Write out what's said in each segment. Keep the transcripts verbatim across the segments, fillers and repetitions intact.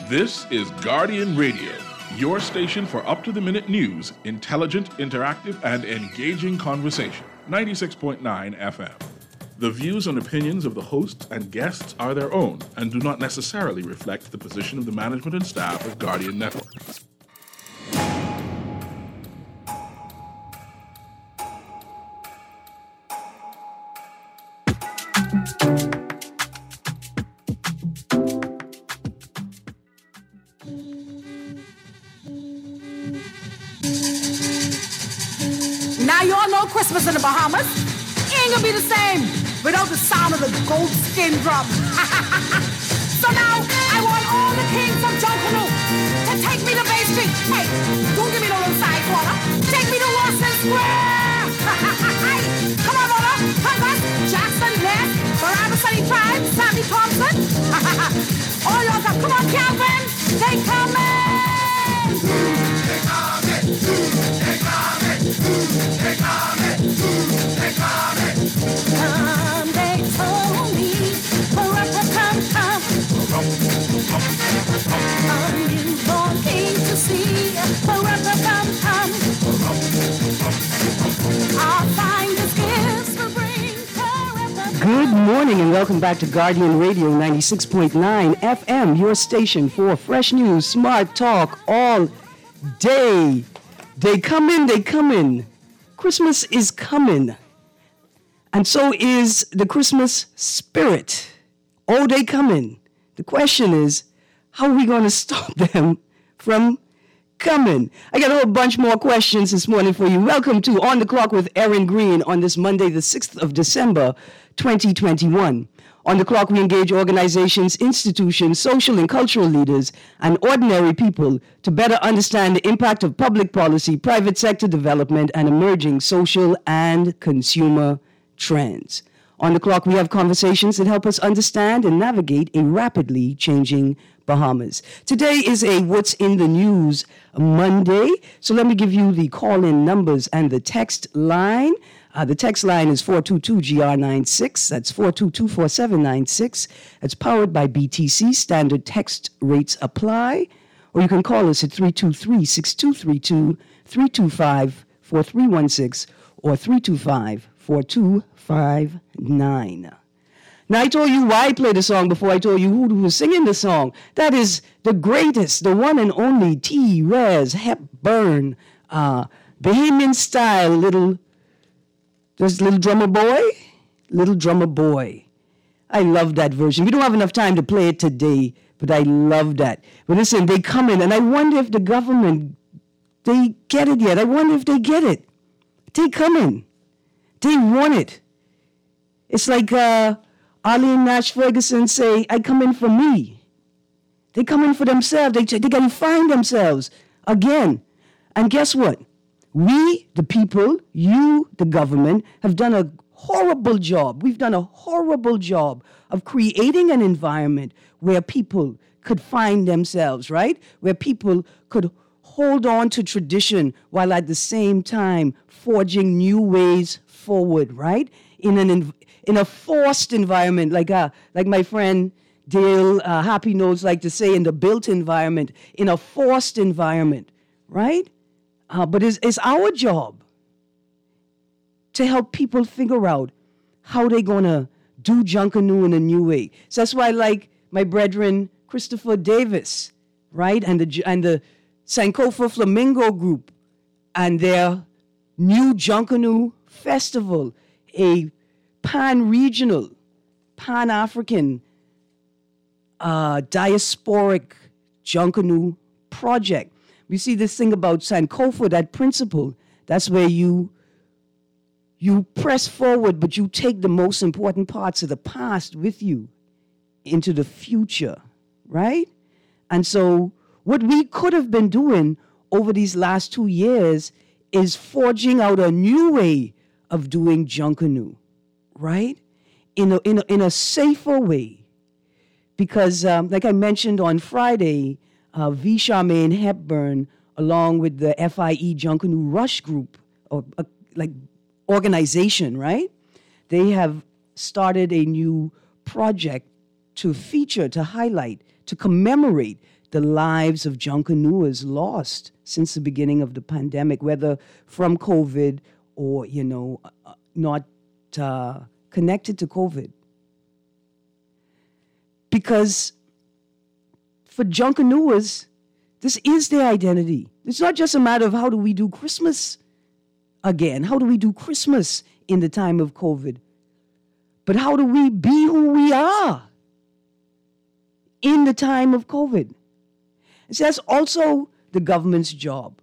This is Guardian Radio, your station for up-to-the-minute news, intelligent, interactive, and engaging conversation. ninety-six point nine F M. The views and opinions of the hosts and guests are their own and do not necessarily reflect the position of the management and staff of Guardian Network. Now you all know Christmas in the Bahamas ain't gonna be the same without the sound of the gold skin drum. So now I want all the kings of Junkanoo to take me to Bay Street. Hey, don't give me no little side corner. Take me to Wilson Square. Come on, Lola. Come on. Jackson Ness, Barabbas Sunny Tribe, Sammy Thompson. All y'all come. Come on, Calvin. They coming. They coming. They coming. They coming. They coming. Come, they told me. Forever come, come. A newborn king to see. Forever come, come. I'll find his gifts for bring forever. Good morning and welcome back to Guardian Radio ninety-six point nine F M, your station for fresh news, smart talk all day. They come in, they come in. Christmas is coming. And so is the Christmas spirit. Oh, they coming. The question is, how are we going to stop them from coming? I got a whole bunch more questions this morning for you. Welcome to On the Clock with Erin Green on this Monday, the sixth of December, twenty twenty-one. On the Clock, we engage organizations, institutions, social and cultural leaders, and ordinary people to better understand the impact of public policy, private sector development, and emerging social and consumer trends. On the Clock, we have conversations that help us understand and navigate a rapidly changing Bahamas. Today is a What's in the News Monday, so let me give you the call-in numbers and the text line. Uh, the text line is four two two G R ninety-six. That's four two two, four seven nine six. It's powered by B T C. Standard text rates apply. Or you can call us at three two three, six two three two, three two five, four three one six or three two five, four two five nine. Now, I told you why I played the song before I told you who was singing the song. That is the greatest, the one and only T. Rez Hepburn, uh, Bahamian style little... There's Little Drummer Boy, Little Drummer Boy. I love that version. We don't have enough time to play it today, but I love that. But listen, they come in, and I wonder if the government, they get it yet. I wonder if they get it. They come in. They want it. It's like uh, Arlene Nash Ferguson say, I come in for me. They come in for themselves. They, they got to find themselves again. And guess what? We, the people, you, the government, have done a horrible job. We've done a horrible job of creating an environment where people could find themselves, right? Where people could hold on to tradition while at the same time forging new ways forward, right? In an in a forced environment, like uh, like my friend Dale uh, Happy Notes like to say, in the built environment, in a forced environment, right? Uh, but it's, it's our job to help people figure out how they're going to do Junkanoo in a new way. So that's why I like my brethren Christopher Davis, right? And the and the Sankofa Flamingo Group and their new Junkanoo Festival, a pan-regional, pan-African, uh, diasporic Junkanoo project. We see this thing about Sankofa, that principle. That's where you you press forward, but you take the most important parts of the past with you into the future, right? And so what we could have been doing over these last two years is forging out a new way of doing Junkanoo, right? In a, in a, in a safer way. Because um, like I mentioned on Friday, Uh, V. Charmaine Hepburn, along with the F I E Junkanoo Rush Group, or uh, like organization, right? They have started a new project to feature, to highlight, to commemorate the lives of Junkanooers lost since the beginning of the pandemic, whether from COVID or, you know, uh, not uh, connected to COVID. Because for Junkanooers, this is their identity. It's not just a matter of how do we do Christmas again? How do we do Christmas in the time of COVID? But how do we be who we are in the time of COVID? And so that's also the government's job,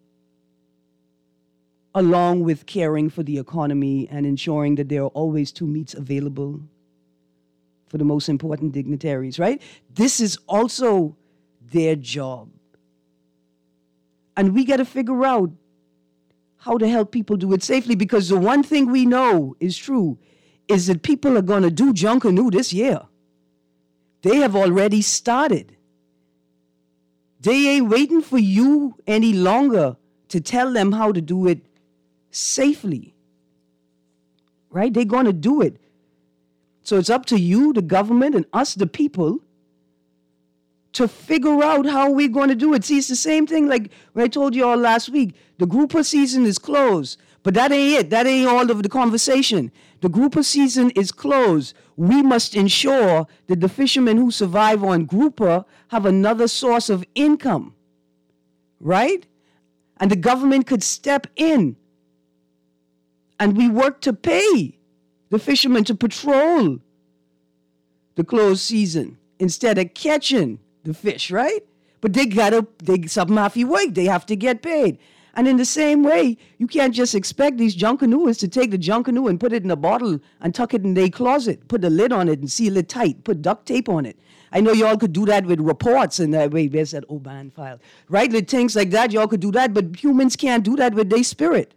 along with caring for the economy and ensuring that there are always two meats available for the most important dignitaries, right? This is also their job. And we got to figure out how to help people do it safely, because the one thing we know is true is that people are going to do Junkanoo this year. They have already started. They ain't waiting for you any longer to tell them how to do it safely. Right? They're going to do it. So it's up to you, the government, and us, the people, to figure out how we're going to do it. See, it's the same thing like when I told you all last week. The grouper season is closed, but that ain't it. That ain't all of the conversation. The grouper season is closed. We must ensure that the fishermen who survive on grouper have another source of income, right? And the government could step in and we work to pay the fishermen to patrol the closed season instead of catching the fish, right? But they gotta, they something have to work. They have to get paid. And in the same way, you can't just expect these Junkanooers to take the Junkanoo and put it in a bottle and tuck it in their closet, put the lid on it and seal it tight, put duct tape on it. I know y'all could do that with reports and that way. Where's that Oban file? Right? With things like that, y'all could do that, but humans can't do that with their spirit.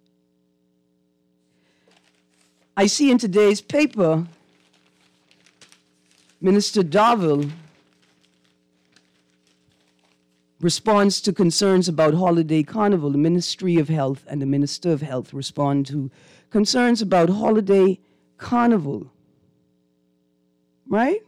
I see in today's paper, Minister Darville responds to concerns about holiday carnival. The Ministry of Health and the Minister of Health respond to concerns about holiday carnival. Right?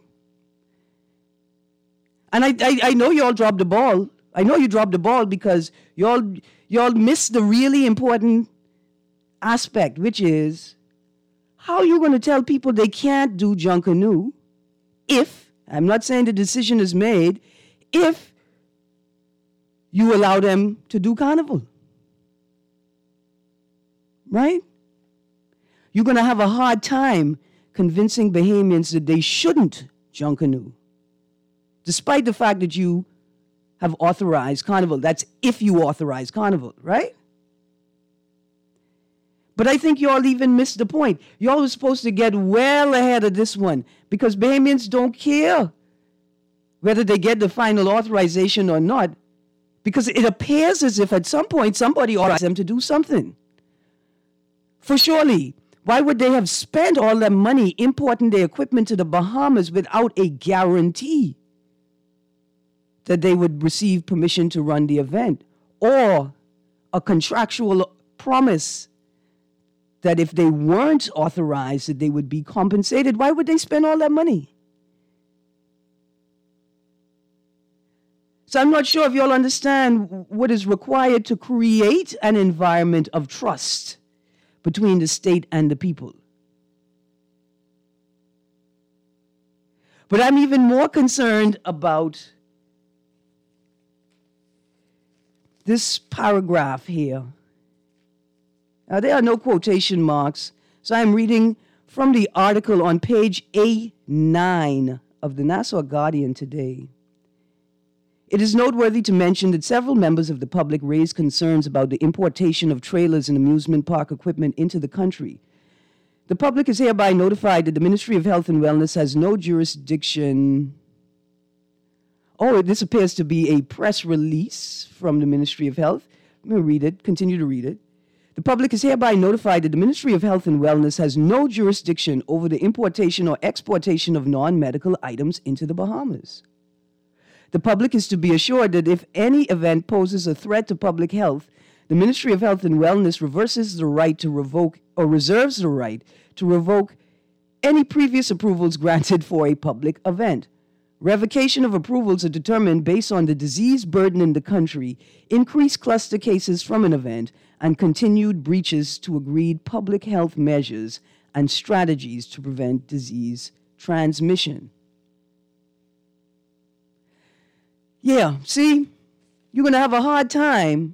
And I, I, I know y'all dropped the ball. I know you dropped the ball because y'all, y'all missed the really important aspect, which is how you going to tell people they can't do Junkanoo if, I'm not saying the decision is made, if you allow them to do carnival. Right? You're going to have a hard time convincing Bahamians that they shouldn't Junkanoo, despite the fact that you have authorized carnival. That's if you authorize carnival, right? But I think y'all even missed the point. Y'all were supposed to get well ahead of this one because Bahamians don't care whether they get the final authorization or not, because it appears as if at some point somebody authorized them to do something. For surely, why would they have spent all that money importing their equipment to the Bahamas without a guarantee that they would receive permission to run the event or a contractual promise that if they weren't authorized that they would be compensated? Why would they spend all that money? So I'm not sure if y'all understand what is required to create an environment of trust between the state and the people. But I'm even more concerned about this paragraph here. Now, there are no quotation marks, so I'm reading from the article on page A nine of the Nassau Guardian today. It is noteworthy to mention that several members of the public raised concerns about the importation of trailers and amusement park equipment into the country. The public is hereby notified that the Ministry of Health and Wellness has no jurisdiction. Oh, this appears to be a press release from the Ministry of Health. Let me read it, continue to read it. The public is hereby notified that the Ministry of Health and Wellness has no jurisdiction over the importation or exportation of non-medical items into the Bahamas. The public is to be assured that if any event poses a threat to public health, the Ministry of Health and Wellness reverses the right to revoke or reserves the right to revoke any previous approvals granted for a public event. Revocation of approvals are determined based on the disease burden in the country, increased cluster cases from an event, and continued breaches to agreed public health measures and strategies to prevent disease transmission. Yeah, see, you're going to have a hard time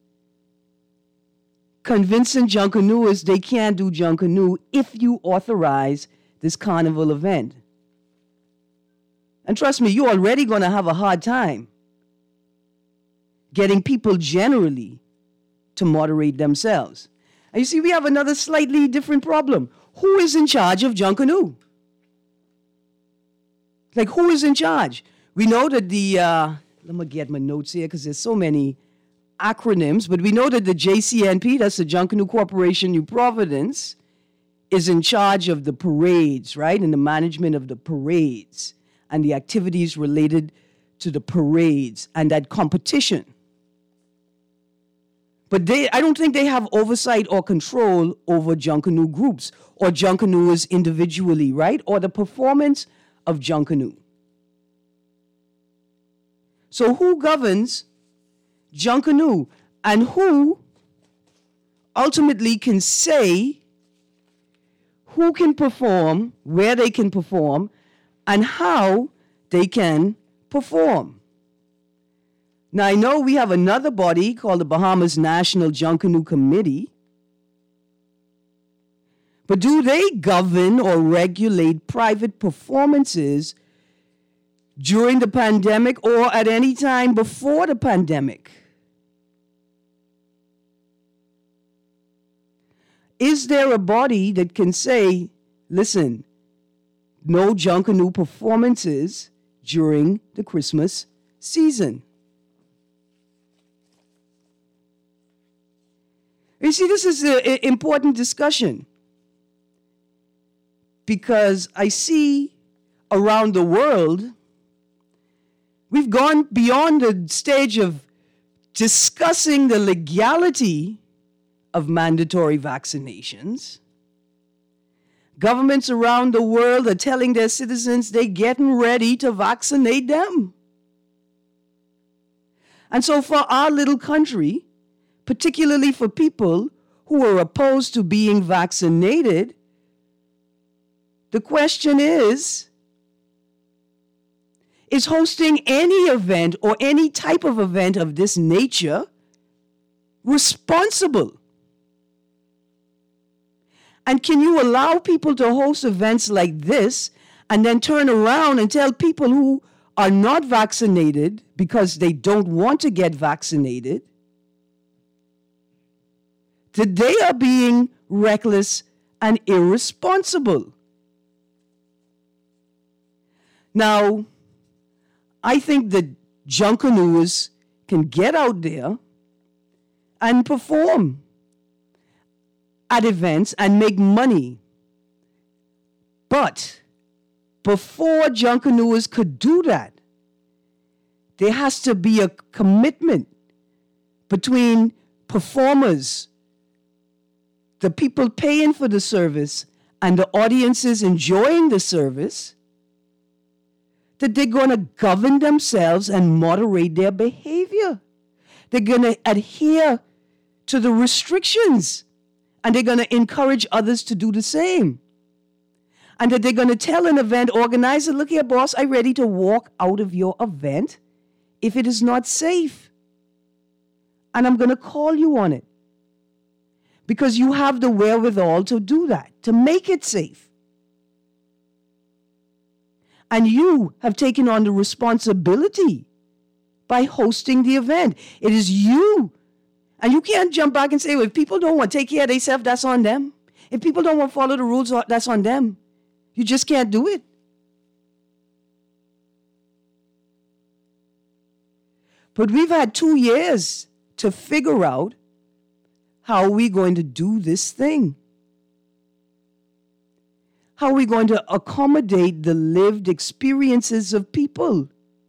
convincing Junkanooers they can't do Junkanoo if you authorize this carnival event. And trust me, you're already going to have a hard time getting people generally to moderate themselves. And you see, we have another slightly different problem. Who is in charge of Junkanoo? Like, who is in charge? We know that the, uh, let me get my notes here because there's so many acronyms, but we know that the J C N P, that's the Junkanoo Corporation New Providence, is in charge of the parades, right? And the management of the parades and the activities related to the parades and that competition. But they, I don't think they have oversight or control over Junkanoo groups or Junkanooers individually, right? Or the performance of Junkanoo. So who governs Junkanoo and who ultimately can say who can perform, where they can perform, and how they can perform? Now, I know we have another body called the Bahamas National Junkanoo Committee, but do they govern or regulate private performances during the pandemic or at any time before the pandemic? Is there a body that can say, listen, no Junkanoo performances during the Christmas season? You see, this is an important discussion because I see around the world, we've gone beyond the stage of discussing the legality of mandatory vaccinations. Governments around the world are telling their citizens they're getting ready to vaccinate them. And so for our little country, particularly for people who are opposed to being vaccinated, the question is, is hosting any event or any type of event of this nature responsible? And can you allow people to host events like this and then turn around and tell people who are not vaccinated because they don't want to get vaccinated that they are being reckless and irresponsible? Now, I think that Junkanooers can get out there and perform at events and make money. But before Junkanooers could do that, there has to be a commitment between performers, the people paying for the service, and the audiences enjoying the service, that they're going to govern themselves and moderate their behavior. They're going to adhere to the restrictions, and they're going to encourage others to do the same. And that they're going to tell an event organizer, look here, boss, I'm ready to walk out of your event if it is not safe. And I'm going to call you on it. Because you have the wherewithal to do that, to make it safe. And you have taken on the responsibility by hosting the event. It is you. And you can't jump back and say, well, if people don't want to take care of themselves, that's on them. If people don't want to follow the rules, that's on them. You just can't do it. But we've had two years to figure out how are we going to do this thing? How are we going to accommodate the lived experiences of people?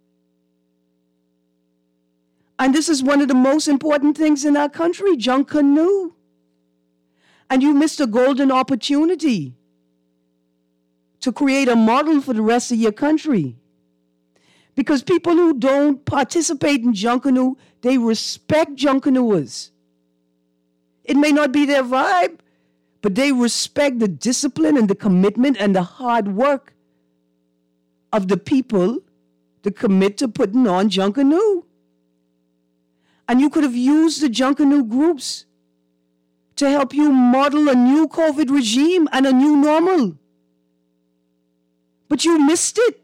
And this is one of the most important things in our country, Junkanoo. And you missed a golden opportunity to create a model for the rest of your country. Because people who don't participate in Junkanoo, they respect Junkanooers. It may not be their vibe, but they respect the discipline and the commitment and the hard work of the people that commit to putting on Junkanoo. And you could have used the Junkanoo groups to help you model a new COVID regime and a new normal. But you missed it.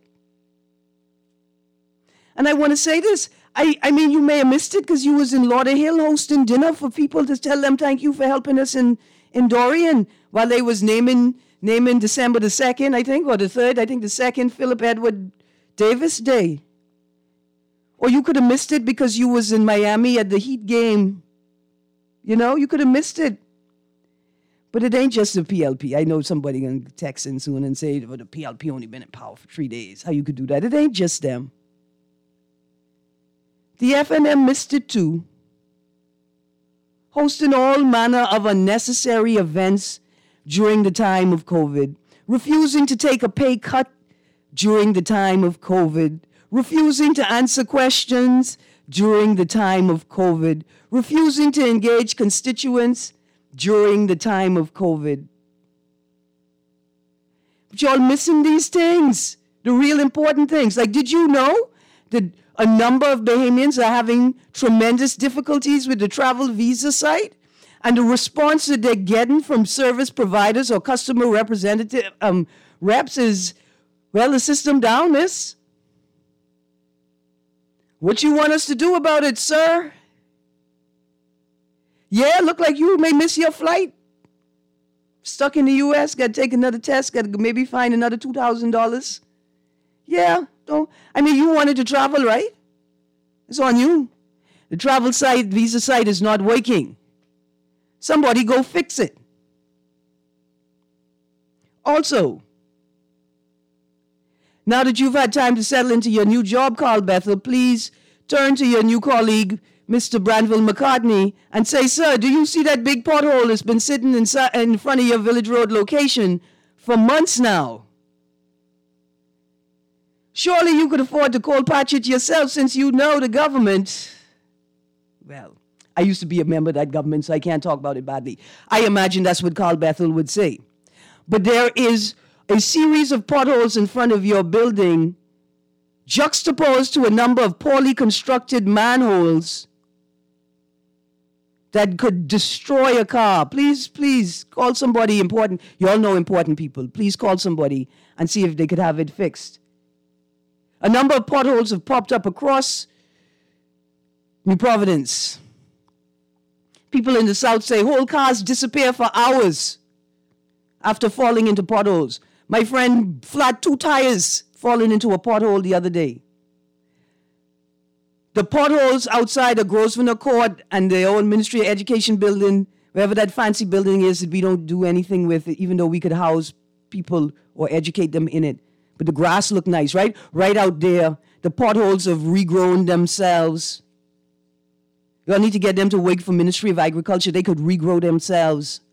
And I want to say this. I, I mean, you may have missed it because you was in Lauderhill hosting dinner for people to tell them thank you for helping us in, in Dorian while they was naming naming December the second, I think, or the third, I think the second, Philip Edward Davis Day. Or you could have missed it because you was in Miami at the Heat game. You know, you could have missed it. But it ain't just the P L P. I know somebody going to text in soon and say, well, the P L P only been in power for three days. How you could do that? It ain't just them. The F N M missed it too, hosting all manner of unnecessary events during the time of COVID, refusing to take a pay cut during the time of COVID, refusing to answer questions during the time of COVID, refusing to engage constituents during the time of COVID. But y'all missing these things, the real important things. Like, did you know that a number of Bahamians are having tremendous difficulties with the travel visa site? And the response that they're getting from service providers or customer representative um, reps is, well, the system down, miss. What you want us to do about it, sir? Yeah, look like you may miss your flight. Stuck in the U S, got to take another test, got to maybe find another two thousand dollars. Yeah, don't. I mean, you wanted to travel, right? It's on you. The travel site, visa site is not working. Somebody go fix it. Also, now that you've had time to settle into your new job, Carl Bethel, please turn to your new colleague, Mister Branville McCartney, and say, sir, do you see that big pothole that's been sitting inside, in front of your Village Road location for months now? Surely you could afford to cold patch it yourself since you know the government. Well, I used to be a member of that government, so I can't talk about it badly. I imagine that's what Carl Bethel would say. But there is a series of potholes in front of your building juxtaposed to a number of poorly constructed manholes that could destroy a car. Please, please call somebody important. You all know important people. Please call somebody and see if they could have it fixed. A number of potholes have popped up across New Providence. People in the South say whole cars disappear for hours after falling into potholes. My friend flat two tires falling into a pothole the other day. The potholes outside of Grosvenor Court and the old Ministry of Education building, wherever that fancy building is that we don't do anything with, even though we could house people or educate them in it. But the grass looked nice, right? Right out there. The potholes have regrown themselves. You all need to get them to work for Ministry of Agriculture. They could regrow themselves.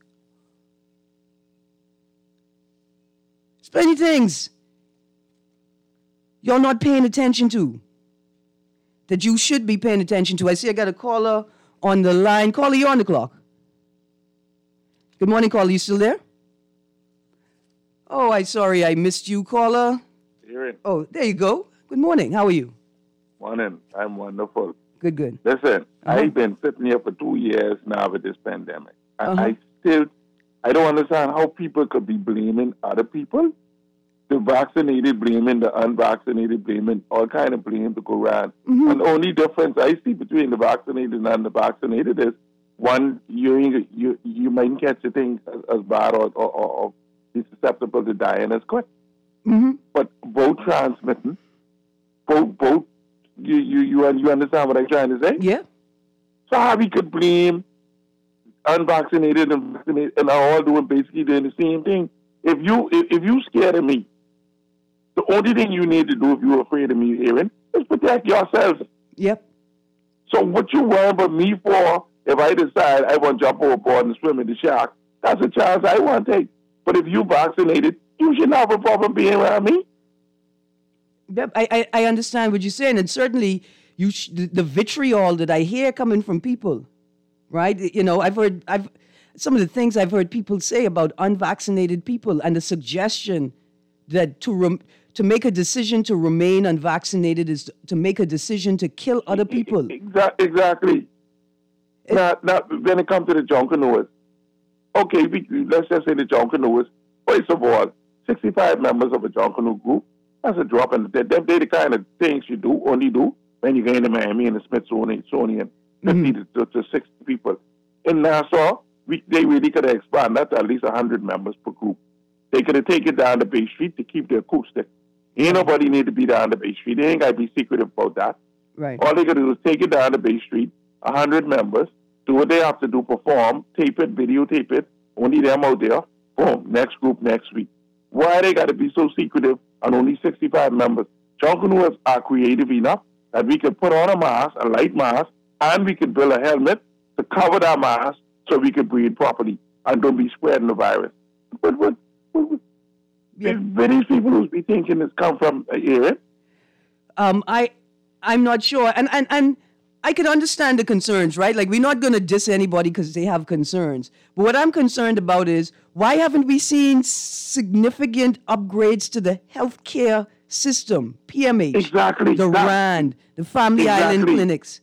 There's plenty of things you're not paying attention to that you should be paying attention to. I see I got a caller on the line. Caller, you're on the clock. Good morning, caller. You still there? Oh, I'm sorry I missed you, caller. Aaron. Oh, there you go. Good morning. How are you? Morning. I'm wonderful. Good, good. Listen, Uh-huh. I've been sitting here for two years now with this pandemic. I, Uh-huh. I still, I don't understand how people could be blaming other people. The vaccinated blaming, the unvaccinated blaming, all kind of blame to go around. Mm-hmm. And the only difference I see between the vaccinated and unvaccinated is, one, you you you might catch the thing as, as bad or, or, or be susceptible to dying as quick. Mm-hmm. But both transmitting, both both you you you you understand what I'm trying to say? Yeah. So how we could blame unvaccinated and vaccinated and are all doing basically doing the same thing. If you if, if you scared of me, the only thing you need to do if you're afraid of me, Aaron, is protect yourself. Yep. So what you worry about me for if I decide I want to jump overboard and swim in the shark, that's a chance I want to take. But if you vaccinated, you should not have a problem being around me. I, I, I understand what you're saying, and certainly you sh- the, the vitriol that I hear coming from people, right? You know, I've heard I've some of the things I've heard people say about unvaccinated people, and the suggestion that to rem- to make a decision to remain unvaccinated is to make a decision to kill other people. Exactly. Exactly. It, now, now, when it comes to the Junkanoo, okay, we, let's just say the Junkanoo. First of all, sixty-five members of a Junkanoo group. That's a drop in the dead. They're the kind of things you do, only do when you go into Miami and the Smithsonian, fifty mm-hmm. to, to sixty people. In Nassau, we, they really could have expanded that to at least one hundred members per group. They could have taken down the Bay Street to keep the acoustic. Ain't nobody need to be down the Bay Street. They ain't got to be secretive about that. Right. All they got to do is take it down the Bay Street, one hundred members, do what they have to do, perform, tape it, videotape it, only them out there. Boom, next group next week. Why they got to be so secretive and only sixty-five members? Junkanooers are creative enough that we can put on a mask, a light mask, and we can build a helmet to cover that mask so we can breathe properly and don't be spreading the virus. But what, what, what yeah. where these people who be thinking this come from, uh, Aaron? Um, I, I'm not sure. And, and, and I can understand the concerns, right? Like, we're not going to diss anybody because they have concerns. But what I'm concerned about is, why haven't we seen significant upgrades to the healthcare system, P M H, exactly, the exactly. RAND, the Family exactly. Island clinics?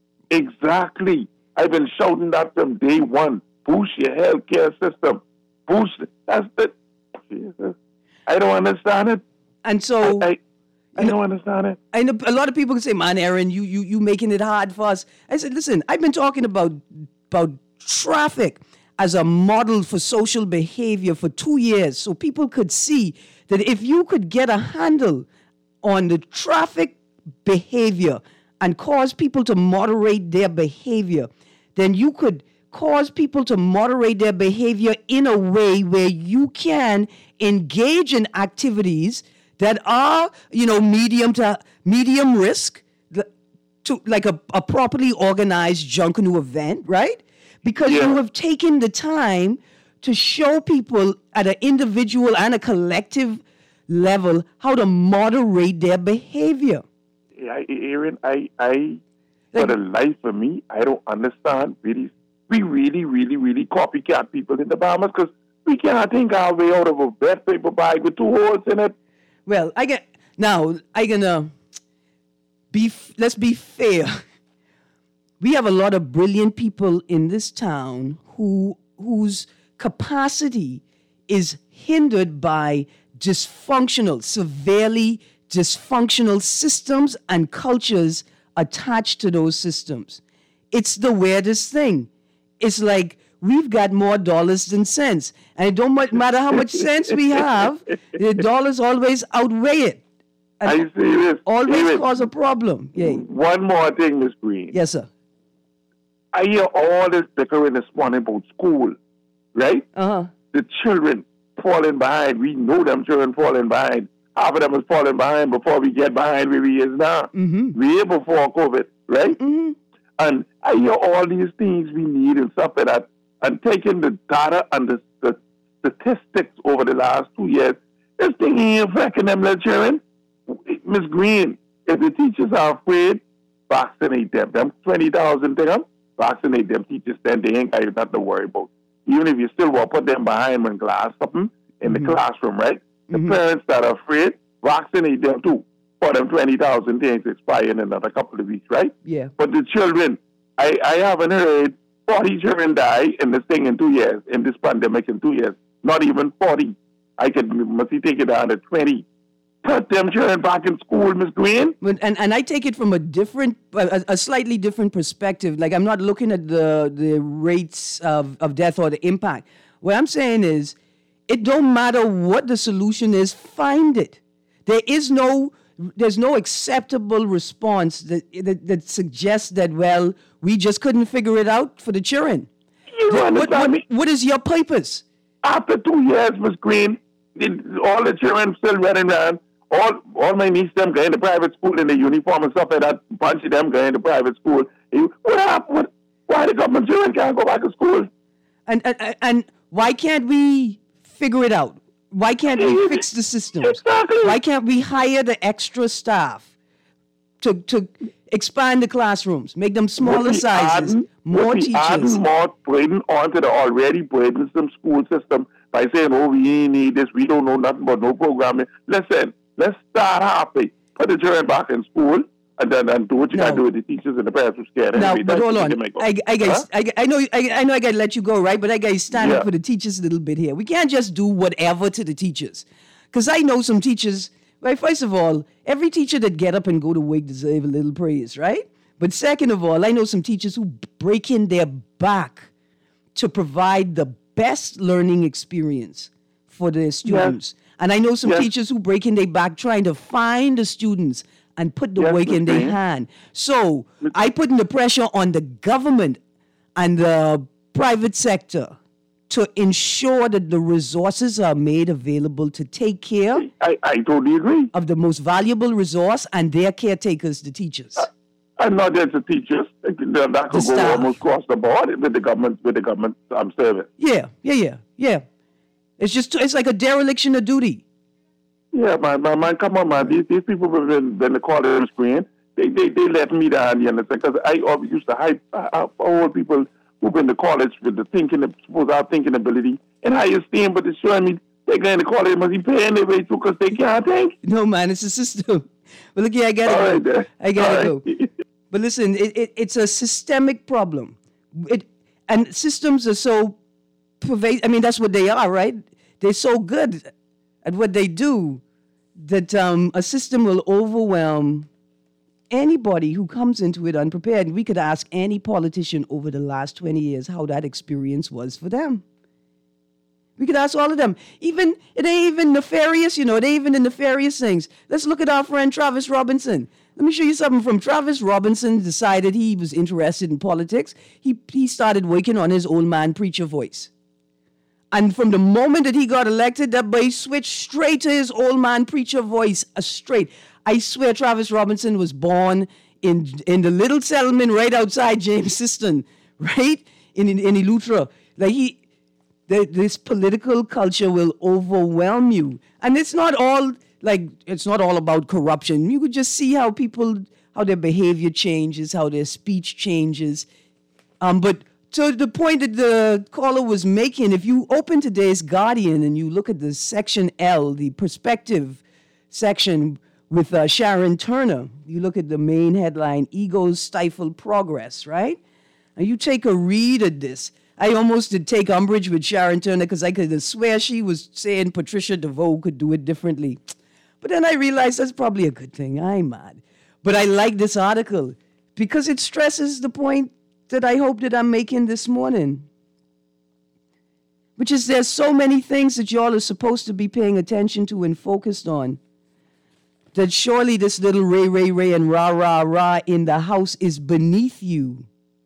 Exactly. I've been shouting that from day one. Boost your healthcare system. Boost it. That's the... Jesus. I don't understand it. And so... I, I, I don't understand it. I know a lot of people can say, man, Aaron, you, you, you making it hard for us. I said, listen, I've been talking about, about traffic as a model for social behavior for two years so people could see that if you could get a handle on the traffic behavior and cause people to moderate their behavior, then you could cause people to moderate their behavior in a way where you can engage in activities that are, you know, medium to medium risk, to like a, a properly organized Junkanoo event, right? Because yeah. you have taken the time to show people at an individual and a collective level how to moderate their behavior. Yeah, Aaron, I, I, like, for the life of me, I don't understand. Really, we really, really, really copycat people in the Bahamas because we can't think our way out of a bread paper bag with two holes in it. Well, I get now. I gonna be. Let's be fair. We have a lot of brilliant people in this town who whose capacity is hindered by dysfunctional, severely dysfunctional systems and cultures attached to those systems. It's the weirdest thing. It's like we've got more dollars than sense. And it don't matter how much sense we have, the dollars always outweigh it. And I see this. Always David, cause a problem. Yeah. One more thing, Miss Green. Yes, sir. I hear all this bickering this morning about school, right? Uh-huh. The children falling behind. We know them children falling behind. Half of them is falling behind before we get behind where we is now. Mm-hmm. Way before COVID, right? Mm-hmm. And I hear all these things we need and stuff like that. And taking the data and the, the statistics over the last two years, this thing ain't affecting them little children. Miss Green, if the teachers are afraid, vaccinate them. Them twenty thousand them, vaccinate them teachers, then they ain't got nothing to worry about. Even if you still want to put them behind one glass something in mm-hmm. the classroom, right? The Mm-hmm. parents that are afraid, vaccinate them too. For them twenty thousand things expire in another couple of weeks, right? Yeah. But the children, I, I haven't heard forty children die in this thing in two years, in this pandemic in two years. Not even forty. I could must take it down to twenty. Put them children back in school, Miss Green. And and I take it from a different, a, a slightly different perspective. Like, I'm not looking at the the rates of, of death or the impact. What I'm saying is, it don't matter what the solution is, find it. There is no, there's no acceptable response that that, that suggests that, well, we just couldn't figure it out for the children. You what, understand what, me? What is your purpose? After two years, Miss Green, all the children still running around. All all my nieces them going to private school in the uniform and stuff like that. A bunch of them going to private school. What happened? What, why the government children can't go back to school? And, and and why can't we figure it out? Why can't we fix the systems? Exactly. Why can't we hire the extra staff to to expand the classrooms, make them smaller sizes, adding, more teachers? Adding more burden onto the already burdensome school system by saying, "Oh, we ain't need this. We don't know nothing about no programming." Listen, let's start happy. Put the children back in school. And then and do what you no. got to do with the teachers and the parents who scared. Now, but hold on. I, I, guess, huh? I, I know I, I know I got to let you go, right? But I got to stand yeah. up for the teachers a little bit here. We can't just do whatever to the teachers. Because I know some teachers, right? First of all, every teacher that get up and go to work deserve a little praise, right? But second of all, I know some teachers who break in their back to provide the best learning experience for their students. Yes. And I know some yes. teachers who break in their back trying to find the students and put the yes, work in their hand. So I putting the pressure on the government and the private sector to ensure that the resources are made available to take care I, I totally agree. of the most valuable resource and their caretakers, the teachers. Uh, and not just the teachers. That could the go staff. almost across the board with the government with the government um, service. Yeah, yeah, yeah, yeah. It's just it's like a dereliction of duty. Yeah, man, man, man, come on, man. These, these people have been, been the college screen. They, they, they let me down, you understand? Because I always used to hype uh, old people who've been to college with the thinking, supposed to have thinking ability and high esteem, but they're showing me they're going to college, must be paying their way through because they can't think. No, man, it's a system. But look here, I gotta All go. Right, I gotta All go. Right. But listen, it, it, it's a systemic problem. It and systems are so pervasive. I mean, that's what they are, right? They're so good at what they do that um, a system will overwhelm anybody who comes into it unprepared. And we could ask any politician over the last twenty years how that experience was for them. We could ask all of them. Even it ain't even nefarious, you know, it ain't even the nefarious things. Let's look at our friend Travis Robinson. Let me show you something from Travis Robinson. Decided he was interested in politics. He he started working on his old man preacher voice. And from the moment that he got elected, that boy switched straight to his old man preacher voice, a straight. I swear Travis Robinson was born in in the little settlement right outside James Siston, right? In, in, in Eleuthera. Like he, the, this political culture will overwhelm you. And it's not all, like, it's not all about corruption. You could just see how people, how their behavior changes, how their speech changes. Um, but to the point that the caller was making, if you open today's Guardian and you look at the section L, the perspective section with uh, Sharon Turner, you look at the main headline, Egos Stifle Progress, right? And you take a read at this. I almost did take umbrage with Sharon Turner because I could swear she was saying Patricia DeVoe could do it differently. But then I realized that's probably a good thing. I'm mad. But I like this article because it stresses the point that I hope that I'm making this morning, which is there's so many things that y'all are supposed to be paying attention to and focused on, that surely this little Ray, Ray, Ray and rah, rah, rah in the house is beneath you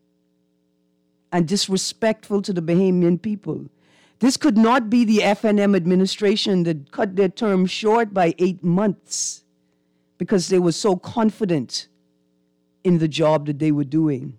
and disrespectful to the Bahamian people. This could not be the F N M administration that cut their term short by eight months because they were so confident in the job that they were doing.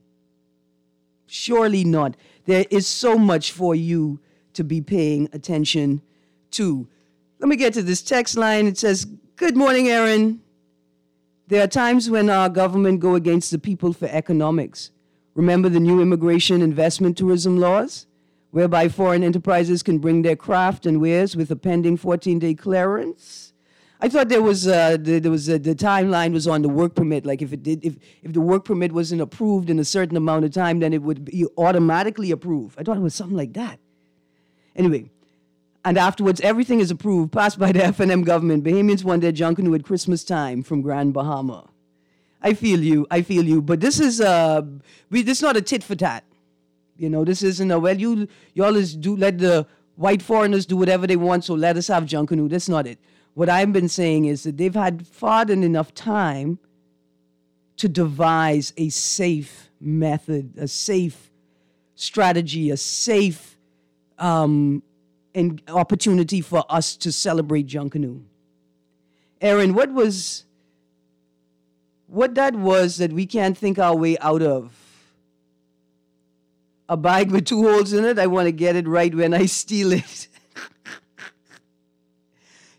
Surely not. There is so much for you to be paying attention to. Let me get to this text line. It says, "Good morning, Aaron. There are times when our government go against the people for economics. Remember the new immigration investment tourism laws, whereby foreign enterprises can bring their craft and wares with a pending fourteen-day clearance? I thought there was uh, the, there was uh, the timeline was on the work permit. Like if it did, if if the work permit wasn't approved in a certain amount of time, then it would be automatically approved. I thought it was something like that. Anyway, and afterwards everything is approved, passed by the F N M government. Bahamians want their Junkanoo at Christmas time from Grand Bahama. I feel you, I feel you. But this is uh, we this is not a tit for tat. You know, this isn't a well you y'all is do let the white foreigners do whatever they want, so let us have Junkanoo. That's not it. What I've been saying is that they've had far than enough time to devise a safe method, a safe strategy, a safe um, and opportunity for us to celebrate Junkanoo. Aaron, what was, what that was that we can't think our way out of? A bag with two holes in it? I want to get it right when I steal it.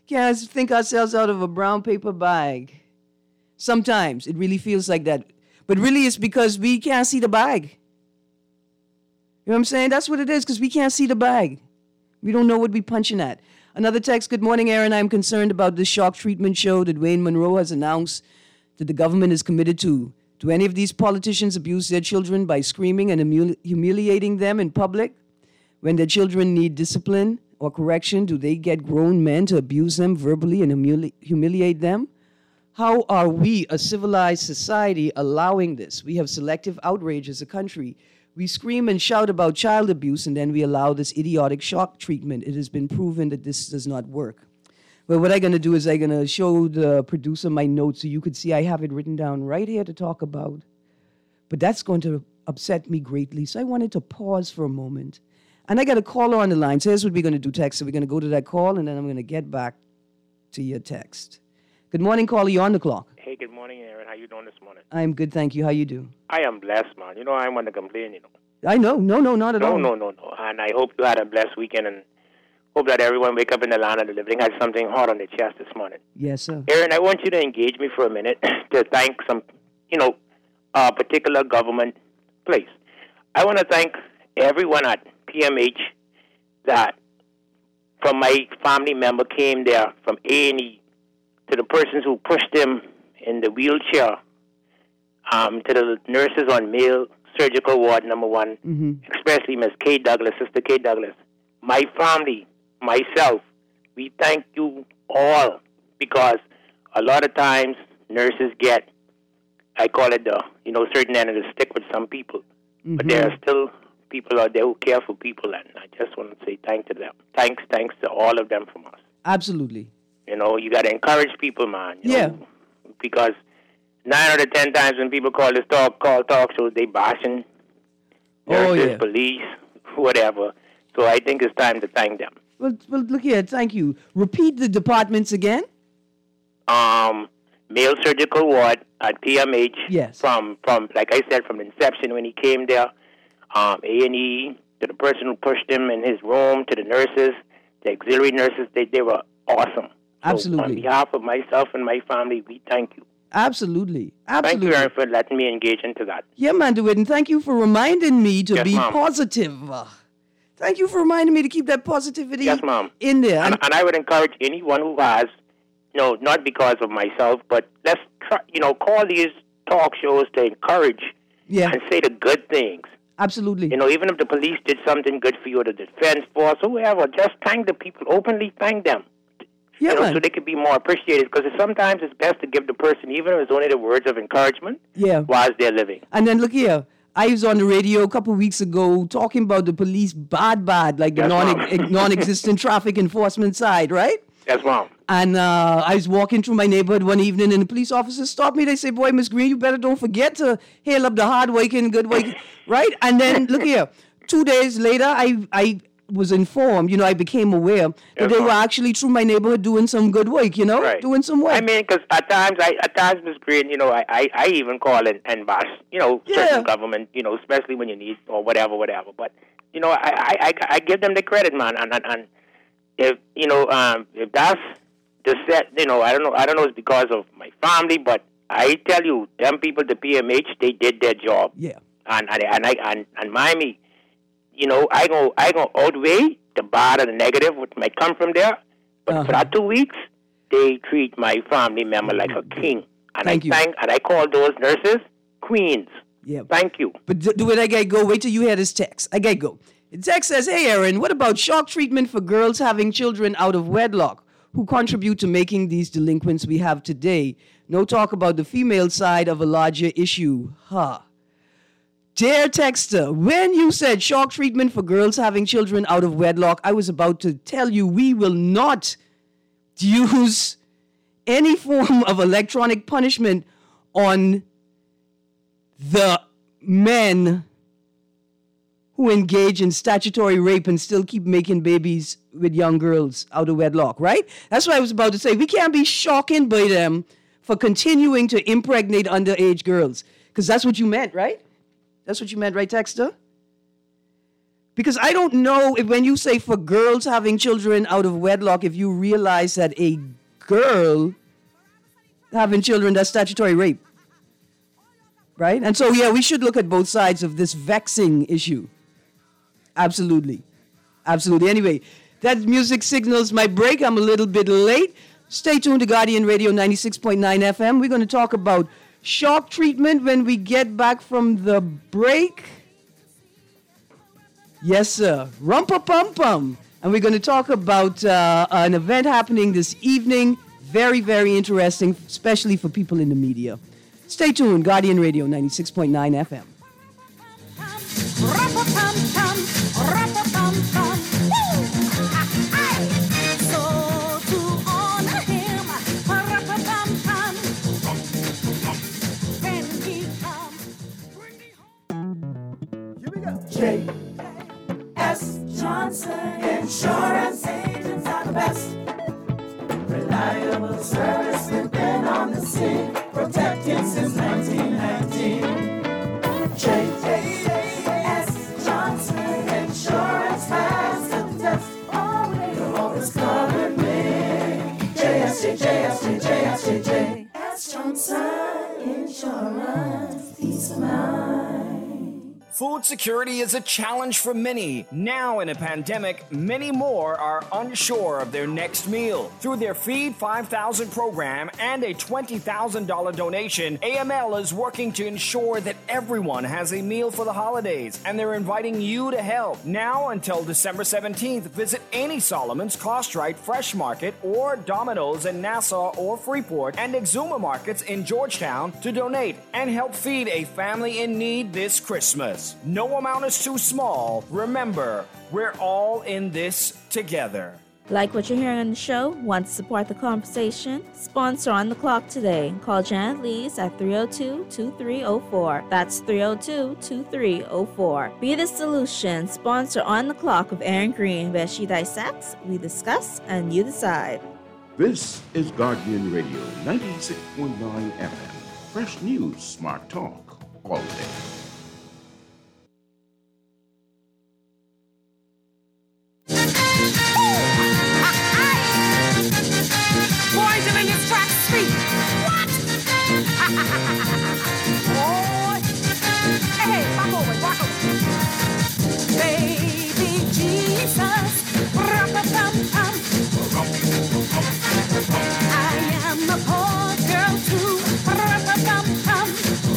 Can't think ourselves out of a brown paper bag. Sometimes it really feels like that. But really it's because we can't see the bag. You know what I'm saying? That's what it is, because we can't see the bag. We don't know what we're punching at. Another text, good morning, Aaron. I'm concerned about this shock treatment show that Wayne Monroe has announced that the government is committed to. Do any of these politicians abuse their children by screaming and humili- humiliating them in public? When their children need discipline or correction, do they get grown men to abuse them verbally and humili- humiliate them? How are we, a civilized society, allowing this? We have selective outrage as a country. We scream and shout about child abuse, and then we allow this idiotic shock treatment. It has been proven that this does not work. Well, what I'm going to do is I'm going to show the producer my notes so you could see I have it written down right here to talk about. But that's going to upset me greatly, so I wanted to pause for a moment. And I got a caller on the line. So here's what we're going to do, text. So we're going to go to that call, and then I'm going to get back to your text. Good morning, caller. You're on the clock. Hey, good morning, Aaron. How you doing this morning? I'm good, thank you. How you do? I am blessed, man. You know, I want to complain, you know. I know. No, no, not at no, all. No, no, no, no. And I hope you had a blessed weekend, and hope that everyone wake up in the land of the living had something hot on their chest this morning. Yes, sir. Aaron, I want you to engage me for a minute to thank some, you know, a particular government place. I want to thank everyone at P M H that from my family member came there from A and E to the persons who pushed him in the wheelchair, um, to the nurses on male surgical ward number one, mm-hmm. especially Miss Kay Douglas, Sister Kay Douglas. My family, myself, we thank you all, because a lot of times nurses get, I call it the, you know, certain end of the stick with some people. Mm-hmm. But there are still people out there who care for people, and I just want to say thanks to them. Thanks, thanks to all of them from us. Absolutely. You know, you got to encourage people, man. You yeah. know, because nine out of ten times when people call this talk, call talk shows, they bashing nurses, oh, yeah. police, whatever. So I think it's time to thank them. Well, well, look here. Thank you. Repeat the departments again. Um, male surgical ward at P M H. Yes. From, from like I said, from the inception when he came there, um, A and E, to the person who pushed him in his room, to the nurses, the auxiliary nurses, they, they were awesome. Absolutely. So on behalf of myself and my family, we thank you. Absolutely. Absolutely. Thank you, Aaron, for letting me engage into that. Yeah, man, DeWitt, and thank you for reminding me to yes, be ma'am. positive. Uh, thank you for reminding me to keep that positivity yes, ma'am. in there. And, and I would encourage anyone who has, you know, not because of myself, but let's try, you know, call these talk shows to encourage yeah. and say the good things. Absolutely. You know, even if the police did something good for you, or the defense force, or whoever, just thank the people, openly thank them. Yeah, you know, man. so they could be more appreciated, because sometimes it's best to give the person, even if it's only the words of encouragement, yeah. whilst they're living. And then look here. I was on the radio a couple of weeks ago talking about the police bad, bad, like the yes, non non-existent traffic enforcement side, right? Yes, ma'am. And uh, I was walking through my neighborhood one evening, and the police officers stopped me. They say, boy, Miss Green, you better don't forget to hail up the hard working, good working, right? And then, look here, two days later, I I was informed, you know, I became aware that yes, they ma'am. were actually through my neighborhood doing some good work, you know, right. doing some work. I mean, because at times, I, at times, Miss Green, you know, I, I, I even call and, and bash, you know, Yeah. certain government, you know, especially when you need, or whatever, whatever. But, you know, I, I, I, I give them the credit, man. And, and, and if, you know, um, if that's the set, you know, I don't know, I don't know if it's because of my family, but I tell you, them people, the P M H, they did their job. Yeah. And, and, and, I, and, and Miami, you know, I go, I go outweigh the bad and the negative, what might come from there. But Uh-huh. for that two weeks, they treat my family member like a king. And Thank I you. thank, and I call those nurses queens. Yeah. Thank you. But do, do it, I gotta go. Wait till you hear this text. I gotta go. The text says, hey, Aaron, what about shock treatment for girls having children out of wedlock who contribute to making these delinquents we have today? No talk about the female side of a larger issue. Huh. Dear texter, when you said shock treatment for girls having children out of wedlock, I was about to tell you we will not use any form of electronic punishment on the men who engage in statutory rape and still keep making babies with young girls out of wedlock, right? That's what I was about to say. We can't be shocking by them for continuing to impregnate underage girls, because that's what you meant, right? That's what you meant, right, texter? Because I don't know if when you say for girls having children out of wedlock, if you realize that a girl having children, that's statutory rape. Right? And so, yeah, we should look at both sides of this vexing issue. Absolutely. Absolutely. Anyway, that music signals my break. I'm a little bit late. Stay tuned to Guardian Radio ninety-six point nine F M. We're going to talk about shock treatment when we get back from the break. Yes, sir. Rumpa-pum-pum. And we're going to talk about uh, an event happening this evening. Very, very interesting, especially for people in the media. Stay tuned. Guardian Radio ninety-six point nine F M. J S Johnson Insurance agents are the best. Reliable service, we've been on the scene, protecting since nineteen nineteen. J S Johnson Insurance has the test. You'll always cover me. J S J, J S J, J S J, J S Johnson Insurance, peace of mind. Food security is a challenge for many. Now in a pandemic, many more are unsure of their next meal. Through their Feed five thousand program and a twenty thousand dollars donation, A M L is working to ensure that everyone has a meal for the holidays, and they're inviting you to help. Now until December seventeenth, visit any Solomon's, Costrite, Fresh Market, or Domino's in Nassau or Freeport, and Exuma Markets in Georgetown to donate and help feed a family in need this Christmas. No amount is too small. Remember, we're all in this together. Like what you're hearing on the show? Want to support the conversation? Sponsor On the Clock today. Call Janet Lees at three oh two, two three oh four. That's three oh two, two three oh four. Be the solution. Sponsor On the Clock with Erin Green, where she dissects, we discuss, and you decide. This is Guardian Radio ninety-six point nine F M. Fresh news, smart talk, all day. Poison in this track speed. What? Boy. Hey, hey, walk over, walk over. Baby Jesus. Rum-a-pum-pum. I am a poor girl too. Rum-a-pum-pum.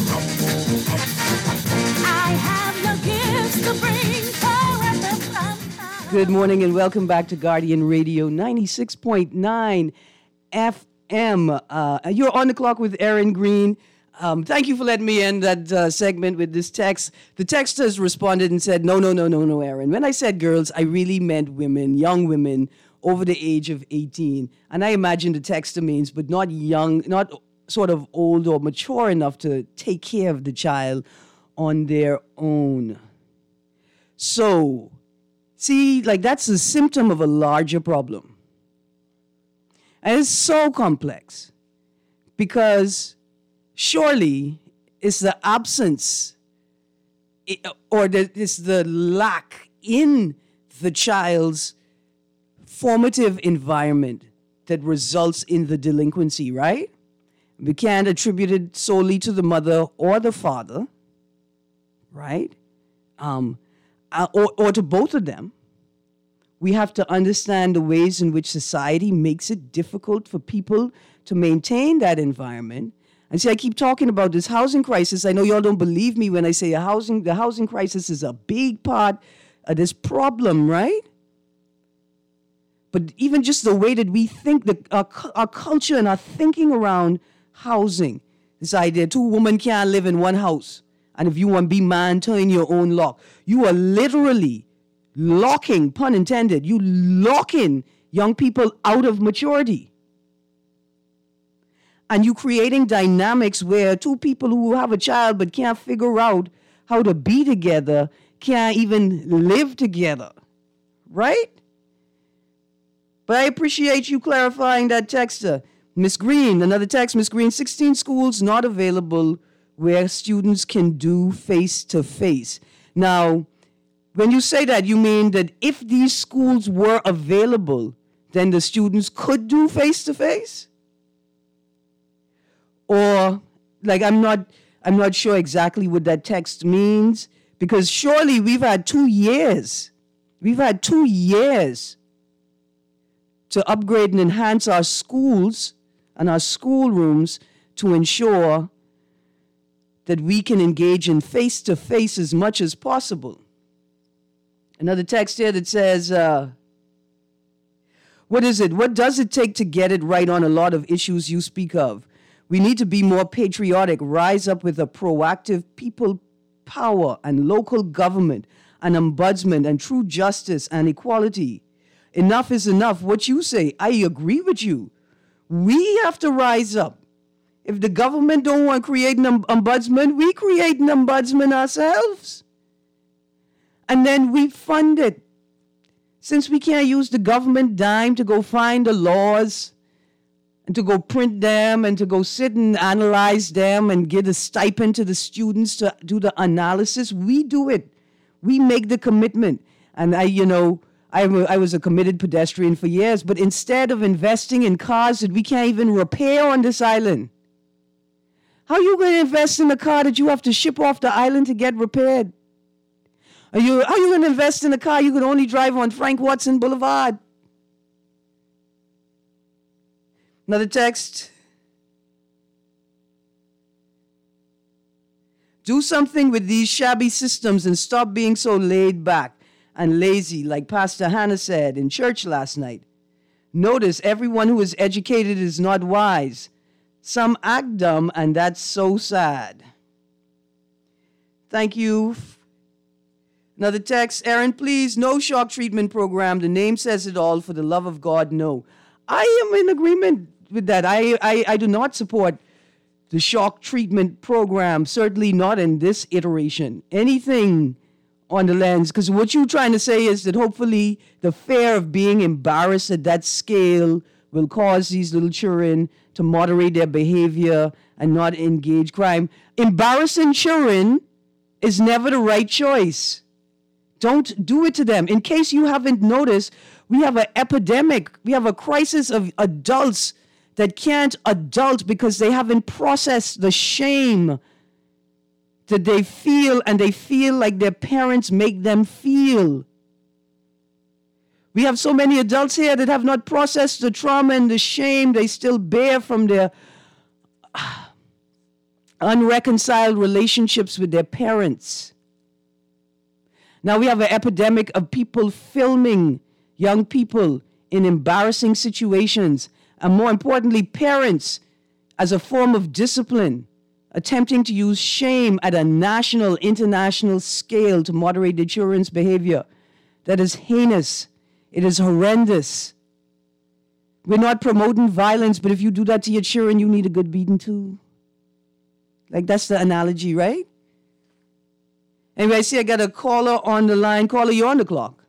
I have no gifts to bring. Rum-a-pum-pum. Good morning and welcome back to Guardian Radio ninety-six point nine F M. Uh, you're on the clock with Erin Green. Um, thank you for letting me end that uh, segment with this text. The texters responded and said, no, no, no, no, no, Erin. When I said girls, I really meant women, young women over the age of eighteen. And I imagine the texter means, but not young, not sort of old or mature enough to take care of the child on their own. So, see, like that's a symptom of a larger problem. And it's so complex because surely it's the absence or the, it's the lack in the child's formative environment that results in the delinquency, right? We can't attribute it solely to the mother or the father, right? Um, or, or to both of them. We have to understand the ways in which society makes it difficult for people to maintain that environment. And see, I keep talking about this housing crisis. I know y'all don't believe me when I say a housing, the housing crisis is a big part of this problem, right? But even just the way that we think, the, our, our culture and our thinking around housing, this idea two women can't live in one house. And if you want to be man, turn your own lock. You are literally locking, pun intended, you locking young people out of maturity. And you creating dynamics where two people who have a child but can't figure out how to be together can't even live together. Right? But I appreciate you clarifying that texter. Miss Green, another text, Miss Green, sixteen schools not available where students can do face-to-face. Now, When you say that, you mean that if these schools were available, then the students could do face-to-face? Or, like, I'm not, I'm not sure exactly what that text means, because surely we've had two years. We've had two years to upgrade and enhance our schools and our schoolrooms to ensure that we can engage in face-to-face as much as possible. Another text here that says, uh, what is it? What does it take to get it right on a lot of issues you speak of? We need to be more patriotic, rise up with a proactive people power and local government and ombudsman and true justice and equality. Enough is enough. What you say, I agree with you. We have to rise up. If the government don't want to create an ombudsman, we create an ombudsman ourselves. And then we fund it. Since we can't use the government dime to go find the laws and to go print them and to go sit and analyze them and give a stipend to the students to do the analysis, we do it. We make the commitment. And I, you know, I, I was a committed pedestrian for years, but instead of investing in cars that we can't even repair on this island, how are you going to invest in a car that you have to ship off the island to get repaired? Are you, how are you going to invest in a car you can only drive on Frank Watson Boulevard? Another text. Do something with these shabby systems and stop being so laid back and lazy, like Pastor Hannah said in church last night. Notice everyone who is educated is not wise. Some act dumb, and that's so sad. Thank you. Another text. Aaron, please, no shock treatment program. The name says it all. For the love of God, no. I am in agreement with that. I, I, I do not support the shock treatment program, certainly not in this iteration. Anything on the lens, because what you're trying to say is that hopefully the fear of being embarrassed at that scale will cause these little children to moderate their behavior and not engage crime. Embarrassing children is never the right choice. Don't do it to them. In case you haven't noticed, we have an epidemic. We have a crisis of adults that can't adult because they haven't processed the shame that they feel, and they feel like their parents make them feel. We have so many adults here that have not processed the trauma and the shame they still bear from their unreconciled relationships with their parents. Now we have an epidemic of people filming young people in embarrassing situations, and more importantly, parents as a form of discipline, attempting to use shame at a national, international scale to moderate their children's behavior. That is heinous. It is horrendous. We're not promoting violence, but if you do that to your children, you need a good beating too. Like, that's the analogy, right? Anyway, I see I got a caller on the line. Caller, you're on the clock.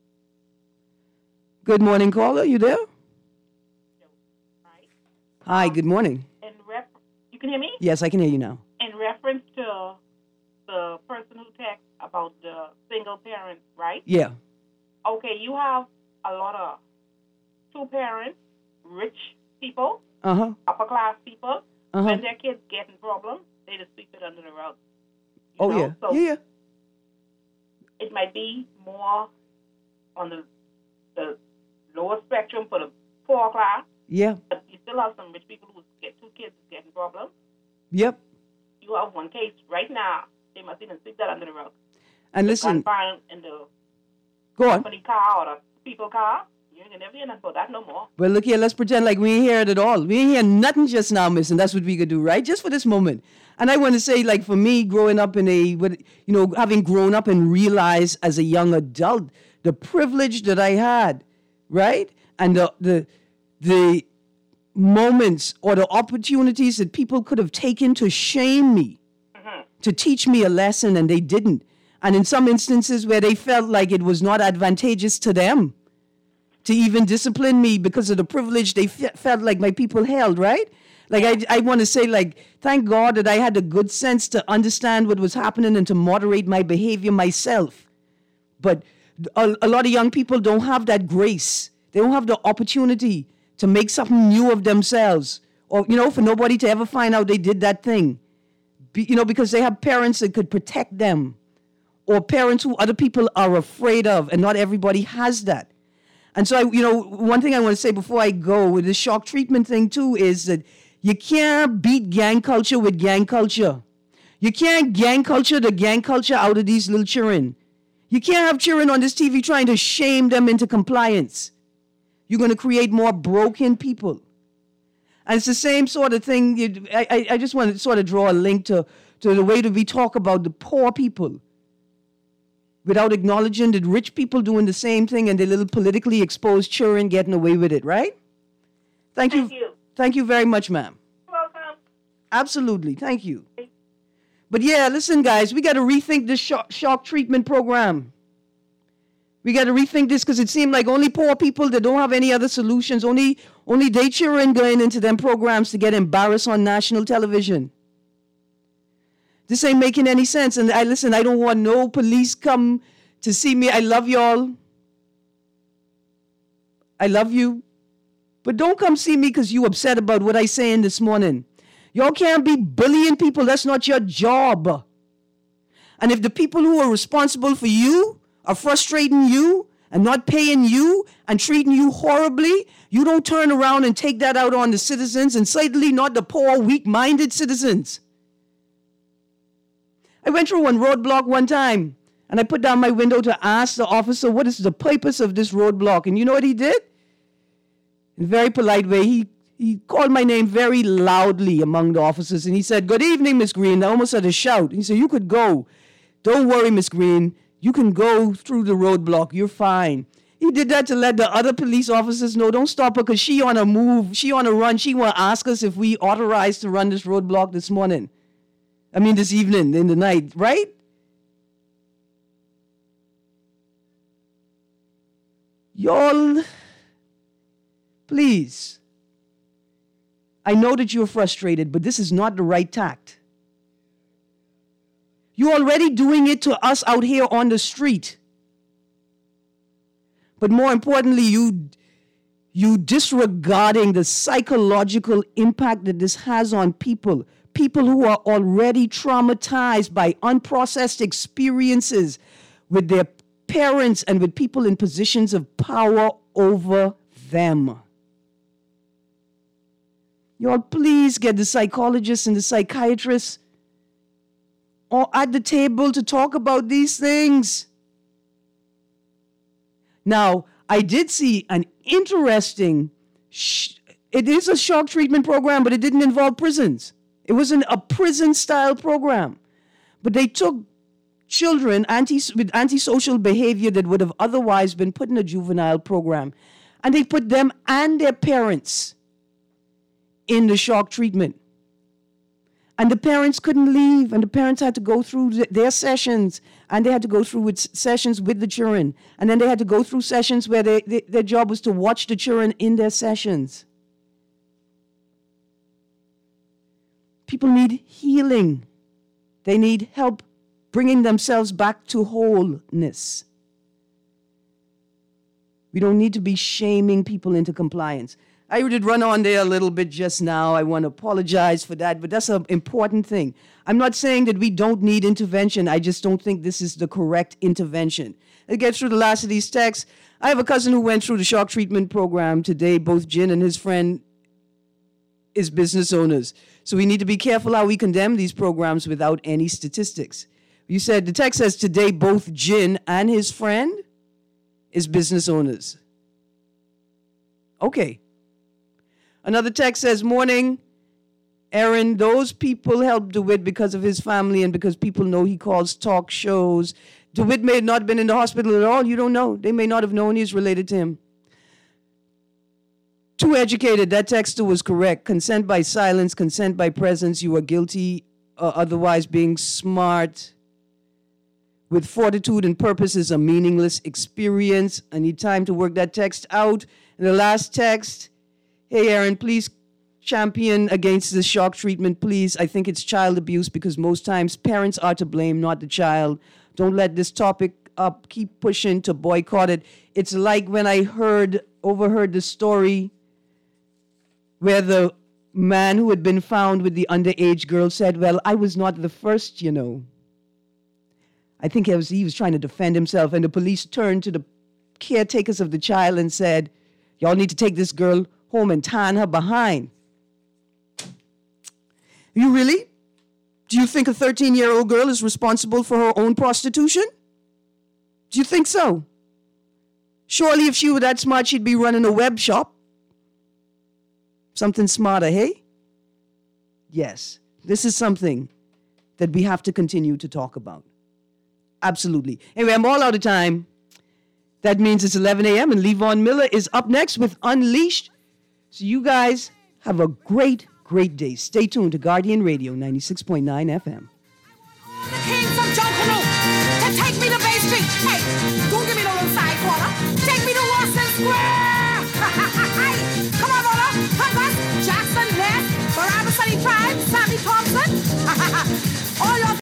Good morning, caller. You there? Hi. Hi, good morning. In ref- you can hear me? Yes, I can hear you now. In reference to the person who texted about the single parents, right? Yeah. Okay, you have a lot of two parents, rich people, Uh-huh. upper class people. Uh-huh. When their kids get in problems, they just sweep it under the rug. You Oh, know? yeah. So Yeah, yeah. it might be more on the the lower spectrum for the poor class. Yeah. But you still have some rich people who get two kids getting problems. Yep. You have one case right now. They must even sweep that under the rug. And The listen, gun in the go on. company car or the people car. You ain't never hear nothing about that no more. Well, look here, let's pretend like we ain't hear it at all. We ain't hear nothing just now, miss, and that's what we could do, right? Just for this moment. And I want to say, like, for me, growing up in a, what, you know, having grown up and realized as a young adult, the privilege that I had, right? And the, the, the moments or the opportunities that people could have taken to shame me, mm-hmm. to teach me a lesson, and they didn't. And in some instances where they felt like it was not advantageous to them to even discipline me because of the privilege they f- felt like my people held, right? Like, I, I want to say, like, thank God that I had the good sense to understand what was happening and to moderate my behavior myself. But a, a lot of young people don't have that grace. They don't have the opportunity to make something new of themselves, or, you know, for nobody to ever find out they did that thing. Be, you know, because they have parents that could protect them, or parents who other people are afraid of, and not everybody has that. And so, I, you know, one thing I want to say before I go with the shock treatment thing too is that you can't beat gang culture with gang culture. You can't gang culture the gang culture out of these little children. You can't have children on this T V trying to shame them into compliance. You're going to create more broken people. And it's the same sort of thing. You, I, I just want to sort of draw a link to, to the way that we talk about the poor people without acknowledging that rich people doing the same thing and the little politically exposed children getting away with it, right? Thank, Thank you. you. Thank you very much, ma'am. You're welcome. Absolutely. Thank you. But yeah, listen, guys, we got to rethink this shock, shock treatment program. We got to rethink this because it seemed like only poor people that don't have any other solutions, only only they children going into them programs to get embarrassed on national television. This ain't making any sense. And I listen, I don't want no police come to see me. I love y'all. I love you. But don't come see me because you upset about what I saying this morning. Y'all can't be bullying people. That's not your job. And if the people who are responsible for you are frustrating you and not paying you and treating you horribly, you don't turn around and take that out on the citizens, and certainly not the poor, weak-minded citizens. I went through one roadblock one time, and I put down my window to ask the officer, what is the purpose of this roadblock? And you know what he did? In a very polite way, he, he called my name very loudly among the officers, and he said, "Good evening, Miss Green." I almost had a shout. He said, "You could go. Don't worry, Miss Green. You can go through the roadblock. You're fine." He did that to let the other police officers know, don't stop her because she on a move. She on a run. She want to ask us if we authorized to run this roadblock this morning. I mean, this evening, in the night, right? Y'all, please. I know that you're frustrated, but this is not the right tact. You're already doing it to us out here on the street. But more importantly, you, you disregarding the psychological impact that this has on people. People who are already traumatized by unprocessed experiences with their parents and with people in positions of power over them. Y'all, please get the psychologists and the psychiatrists at the table to talk about these things. Now, I did see an interesting, sh- it is a shock treatment program, but it didn't involve prisons. It wasn't a prison-style program. But they took children anti- with antisocial behavior that would have otherwise been put in a juvenile program, and they put them and their parents in the shock treatment. And the parents couldn't leave, and the parents had to go through th- their sessions, and they had to go through with sessions with the children. And then they had to go through sessions where they, they, their job was to watch the children in their sessions. People need healing. They need help bringing themselves back to wholeness. We don't need to be shaming people into compliance. I did run on there a little bit just now. I want to apologize for that, but that's an important thing. I'm not saying that we don't need intervention. I just don't think this is the correct intervention. Let's get through the last of these texts. I have a cousin who went through the shock treatment program today. Both Jin and his friend is business owners. So we need to be careful how we condemn these programs without any statistics. You said, the text says today both Jin and his friend is business owners. Okay. Another text says, morning, Aaron, those people helped DeWitt because of his family and because people know he calls talk shows. DeWitt may have not been in the hospital at all. You don't know. They may not have known he's related to him. Too educated. That texter was correct. Consent by silence, consent by presence. You are guilty, uh, otherwise being smart. With fortitude and purpose is a meaningless experience. I need time to work that text out. And the last text, hey, Aaron, please champion against the shock treatment, please. I think it's child abuse because most times parents are to blame, not the child. Don't let this topic up, keep pushing to boycott it. It's like when I heard, overheard the story where the man who had been found with the underage girl said, well, I was not the first, you know. I think he was, he was trying to defend himself, and the police turned to the caretakers of the child and said, y'all need to take this girl home and tan her behind. You really? Do you think a thirteen-year-old girl is responsible for her own prostitution? Do you think so? Surely if she were that smart, she'd be running a web shop. Something smarter, hey? Yes, this is something that we have to continue to talk about. Absolutely. Anyway, I'm all out of time. That means it's eleven a.m. and Levon Miller is up next with Unleashed. So you guys have a great, great day. Stay tuned to Guardian Radio ninety-six point nine F M.